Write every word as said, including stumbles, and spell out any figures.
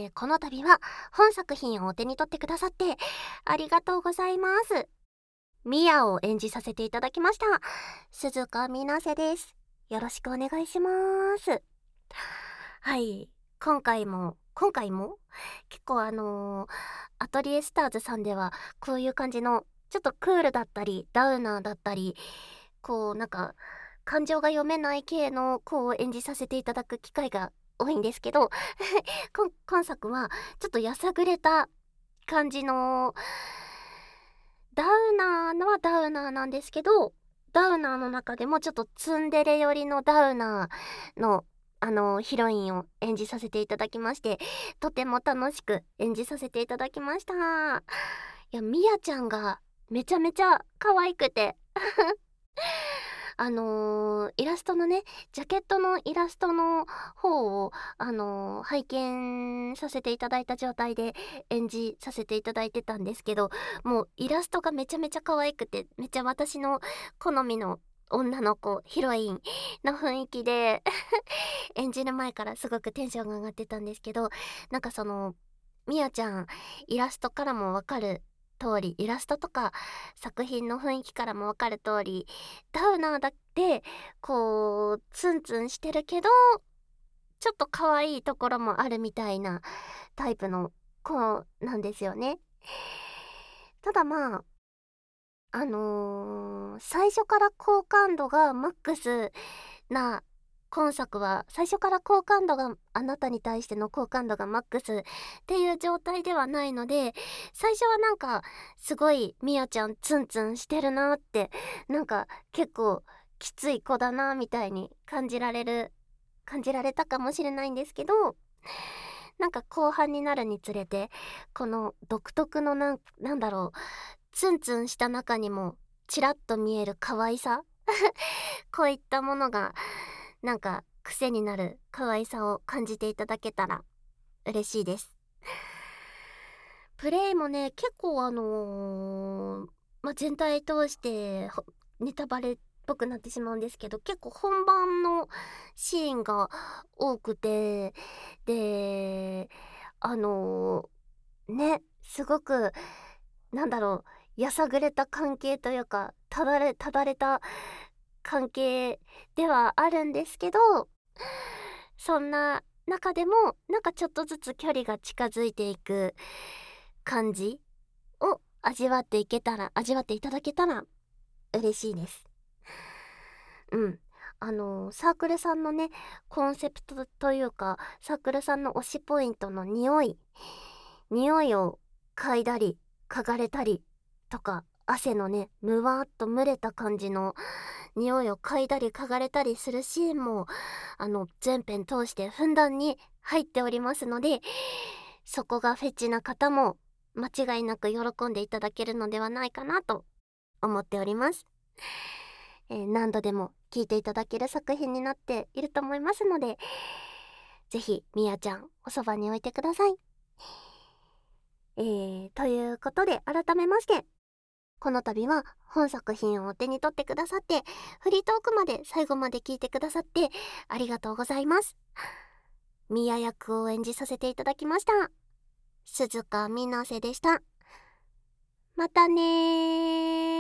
ー、この度は本作品をお手に取ってくださってありがとうございます。ミヤを演じさせていただきました鈴鹿みなせです。よろしくお願いします。はい、今回も今回も結構あのー、アトリエスターズさんではこういう感じのちょっとクールだったりダウナーだったり、こうなんか感情が読めない系の子を演じさせていただく機会が多いんですけど今今作はちょっとやさぐれた感じのダウナーのはダウナーなんですけど、ダウナーの中でもちょっとツンデレ寄りのダウナーのあのヒロインを演じさせていただきまして、とても楽しく演じさせていただきました。いや、みやちゃんがめちゃめちゃ可愛くてあのー、イラストのね、ジャケットのイラストの方を、あのー、拝見させていただいた状態で演じさせていただいてたんですけど、もうイラストがめちゃめちゃ可愛くて、めちゃ私の好みの女の子、ヒロインの雰囲気で演じる前からすごくテンションが上がってたんですけど、なんかその、みやちゃん、イラストからもわかる通り、イラストとか作品の雰囲気からもわかる通り、ダウナーだってこうツンツンしてるけどちょっと可愛いところもあるみたいなタイプの子なんですよね。ただまああのー、最初から好感度がマックスな今作は、最初から好感度があなたに対しての好感度がマックスっていう状態ではないので、最初はなんかすごいみやちゃんツンツンしてるなって、なんか結構きつい子だなみたいに感じられる感じられたかもしれないんですけど、なんか後半になるにつれてこの独特のなんなんだろう、ツンツンした中にもちらっと見える可愛さこういったものがなんか癖になる可愛さを感じていただけたら嬉しいです。プレイもね、結構あのー、まあ、全体通してほネタバレっぽくなってしまうんですけど、結構本番のシーンが多くて、であのー、ね、すごくなんだろう、やさぐれた関係というか、ただれただれた関係ではあるんですけど、そんな中でもなんかちょっとずつ距離が近づいていく感じを味わっていけたら味わっていただけたら嬉しいです。うん、あのサークルさんのねコンセプトというか、サークルさんの推しポイントの匂い匂いを嗅いだり嗅がれたりとか、汗のねむわーっと蒸れた感じの匂いを嗅いだり嗅がれたりするシーンもあの全編通してふんだんに入っておりますので、そこがフェチな方も間違いなく喜んでいただけるのではないかなと思っております。えー、何度でも聴いていただける作品になっていると思いますので、ぜひみやちゃんおそばに置いてください。えー、ということで改めまして、この度は本作品をお手に取ってくださって、フリートークまで最後まで聞いてくださってありがとうございます。ミヤ役を演じさせていただきました鈴鹿みなせでした。またねー。